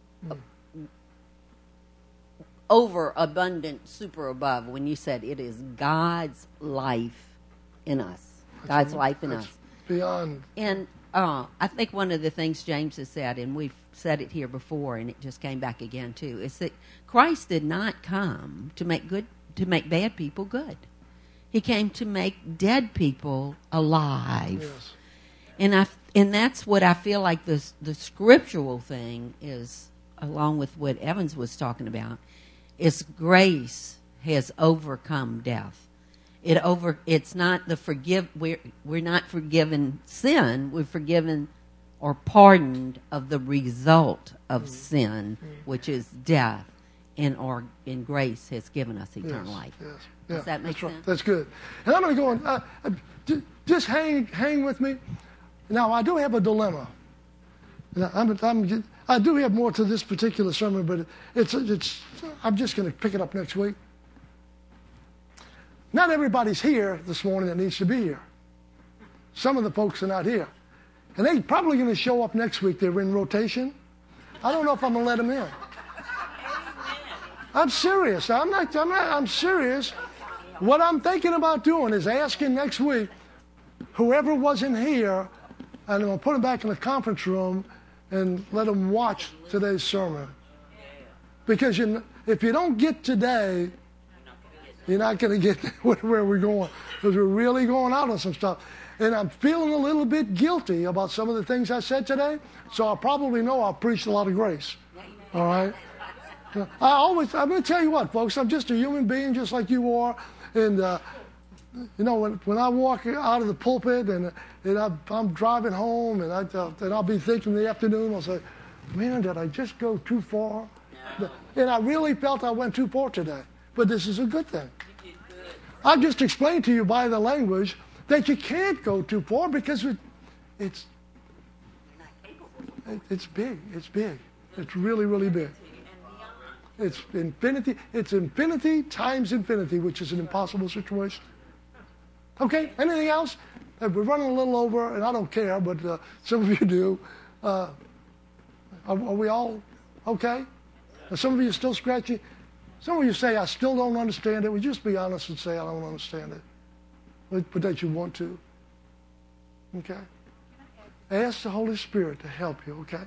overabundant, super above when you said it is God's life in us. God's life in us. Beyond. And I think one of the things James has said, and we've said it here before, and it just came back again too, is that Christ did not come to make bad people good. He came to make dead people alive. Yes. And that's what I feel like the scriptural thing is, along with what Evans was talking about, is grace has overcome death. It's not we're not forgiven sin. We're forgiven or pardoned of the result of sin, which is death, and grace has given us eternal life. Yes. Yeah, does that make sense? Right. That's good. And I'm going to go on. Just hang with me. Now, I do have a dilemma. I do have more to this particular sermon, but I'm just going to pick it up next week. Not everybody's here this morning that needs to be here. Some of the folks are not here. And they're probably going to show up next week. They're in rotation. I don't know if I'm going to let them in. I'm serious. I'm serious. What I'm thinking about doing is asking next week, whoever wasn't here, and I'm going to put them back in the conference room and let them watch today's sermon. Because if you don't get today, you're not going to get where we're going. Because we're really going out on some stuff. And I'm feeling a little bit guilty about some of the things I said today. So I probably know I've preached a lot of grace. All right? I'm going to tell you what, folks. I'm just a human being just like you are. And You know, when I walk out of the pulpit and I'm driving home and I'll be thinking in the afternoon, I'll say, man, did I just go too far? No. And I really felt I went too far today. But this is a good thing. I've just explained to you by the language that you can't go too far because it's big. It's big. It's really, really big. It's infinity. It's infinity times infinity, which is an impossible situation. Okay, anything else? We're running a little over, and I don't care, but some of you do. Are we all okay? Are some of you still scratching? Some of you say, I still don't understand it. Well, just be honest and say, I don't understand it. But that you want to. Okay? Ask the Holy Spirit to help you, okay?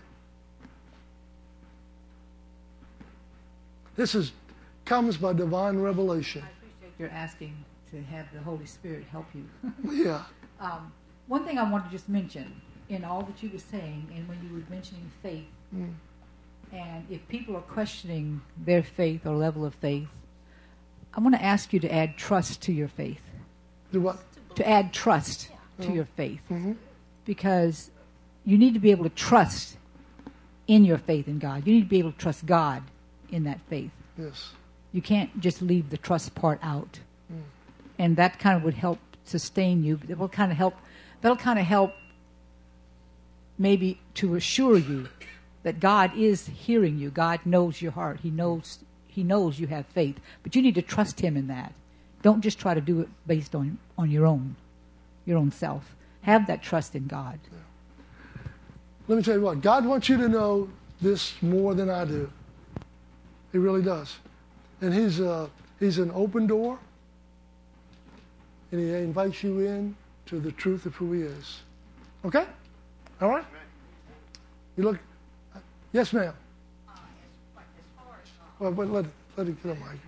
This comes by divine revelation. I appreciate your asking to have the Holy Spirit help you. Yeah. One thing I want to just mention in all that you were saying, and when you were mentioning faith, and if people are questioning their faith or level of faith, I want to ask you to add trust to your faith. Do what? To add trust to your faith. Because you need to be able to trust in your faith in God. You need to be able to trust God in that faith. Yes. You can't just leave the trust part out. And that kind of would help sustain you. It will kind of help. That'll kind of help maybe to assure you that God is hearing you. God knows your heart. He knows you have faith. But you need to trust Him in that. Don't just try to do it based on your own self. Have that trust in God. Let me tell you what. God wants you to know this more than I do. He really does. And He's an open door. And He invites you in to the truth of who He is. Okay? All right? You look. Yes, ma'am. Well, but let it get on mic.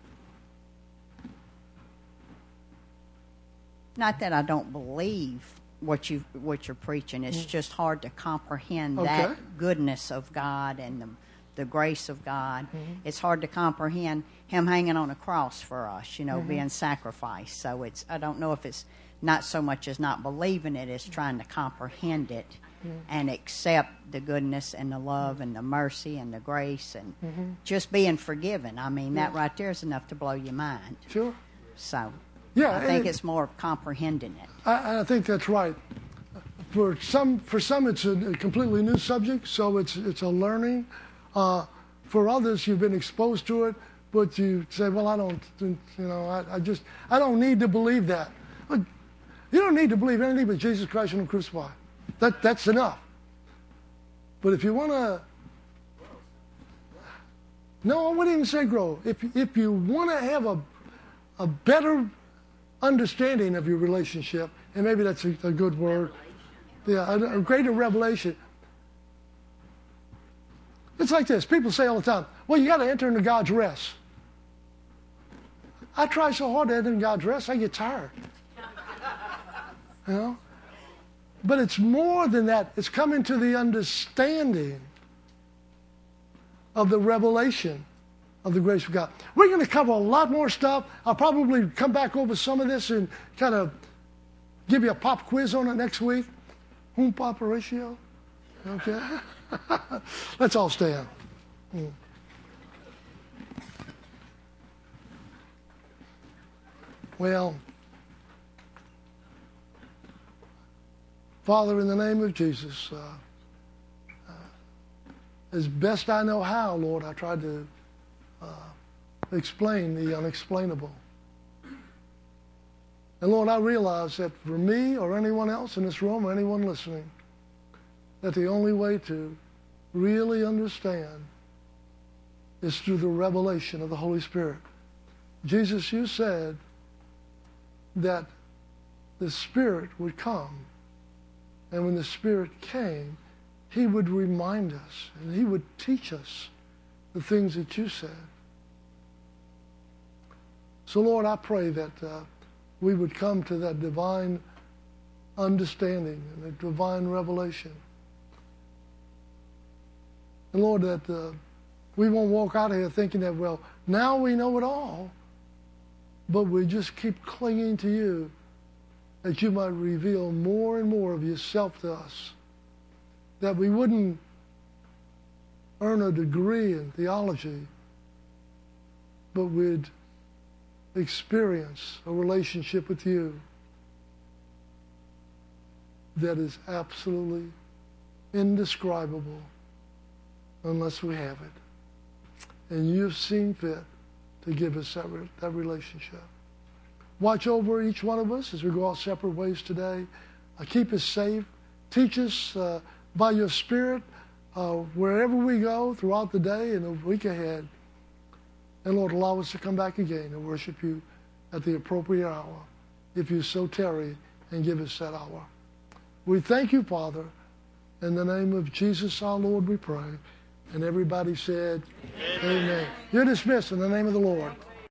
Not that I don't believe what you're preaching. It's just hard to comprehend that goodness of God and the grace of God. It's hard to comprehend Him hanging on a cross for us, being sacrificed. So I don't know if it's not so much as not believing it, it's trying to comprehend it and accept the goodness and the love and the mercy and the grace and just being forgiven. I mean, that right there is enough to blow your mind. Sure. So yeah, I think it's more comprehending it. I think that's right. For some, it's a completely new subject, so it's a learning. For others, you've been exposed to it, but you say, well, I don't need to believe that. But you don't need to believe anything but Jesus Christ and Him crucified. That's enough. But if you want to, no, I wouldn't even say grow. If you want to have a better understanding of your relationship, and maybe that's a good word, a greater revelation. It's like this. People say all the time, well, you got to enter into God's rest. I try so hard to enter into God's rest, I get tired. But it's more than that. It's coming to the understanding of the revelation of the grace of God. We're going to cover a lot more stuff. I'll probably come back over some of this and kind of give you a pop quiz on it next week. Whom pop ratio? Okay. Let's all stand. Well, Father, in the name of Jesus, as best I know how, Lord, I tried to explain the unexplainable. And Lord, I realize that for me or anyone else in this room or anyone listening, that the only way to really understand is through the revelation of the Holy Spirit. Jesus, you said that the Spirit would come, and when the Spirit came, He would remind us and He would teach us the things that you said. So, Lord, I pray that we would come to that divine understanding and that divine revelation. And Lord, that we won't walk out of here thinking that, well, now we know it all. but we just keep clinging to you, that you might reveal more and more of yourself to us, that we wouldn't earn a degree in theology, but we'd experience a relationship with you that is absolutely indescribable unless we have it. And you've seen fit to give us that relationship. Watch over each one of us as we go our separate ways today. Keep us safe. Teach us by your Spirit wherever we go throughout the day and the week ahead. And Lord, allow us to come back again and worship you at the appropriate hour, if you so tarry and give us that hour. We thank you, Father. In the name of Jesus our Lord we pray. And everybody said, Amen. You're dismissed in the name of the Lord.